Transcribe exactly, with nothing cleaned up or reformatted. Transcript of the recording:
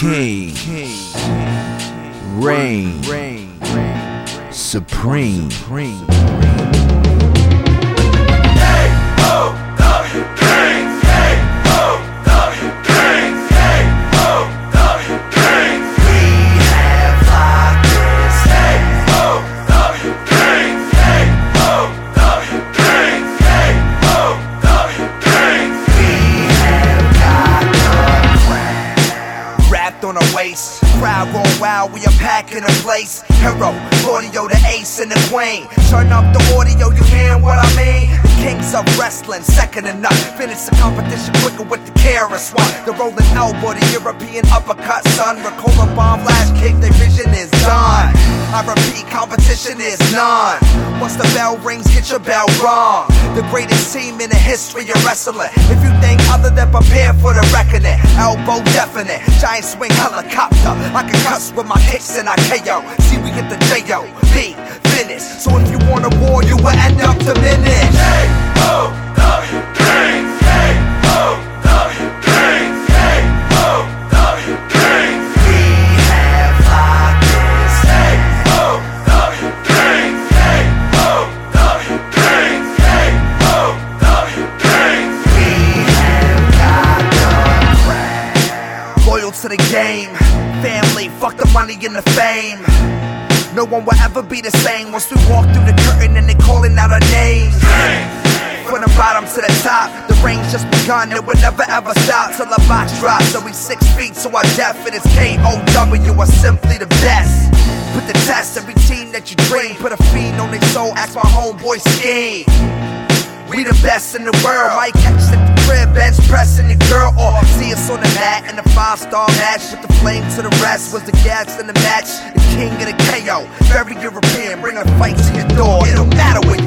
King, Reign, Supreme. On our waist, crowd going wild, we are packing a place. Hero, audio, the ace and the queen. Turn up the audio, you hearing what I mean? The kings of wrestling, second to none. Finish the competition quicker with the K R S One. The rolling elbow, the European uppercut, son. Recola bomb, flash kick, their vision is done. I repeat, competition is none. Once the bell rings, get your bell rung. The greatest team in the history of wrestling. If you think other than prepare for the reckoning, elbow definite, giant swing helicopter. I can cuss with my kicks and I K O. See, we get the J O B finish. So if you want a war, you will end up diminished. K O W King, K O W King, K O W King. We have locked this. K O W King, K O W King, K O W King. We have got the crown. Loyal to the game, family, fuck the money and the fame. No one will ever be the same once we walk through the curtain and they calling out our names. From the bottom to the top, the rain's just begun, it will never ever stop till the box drops. So we six feet, so our death it is K O W are simply the best. Put the test, every team that you dream, put a fiend on their soul, ask my homeboy Scheme. We the best in the world, might catch at the crib, bench pressing the girl, or see us on the mat in a five-star match. With the flame to the rest, was the gas in the match. The king of the K O, very European, bring a fight to your door. It don't matter what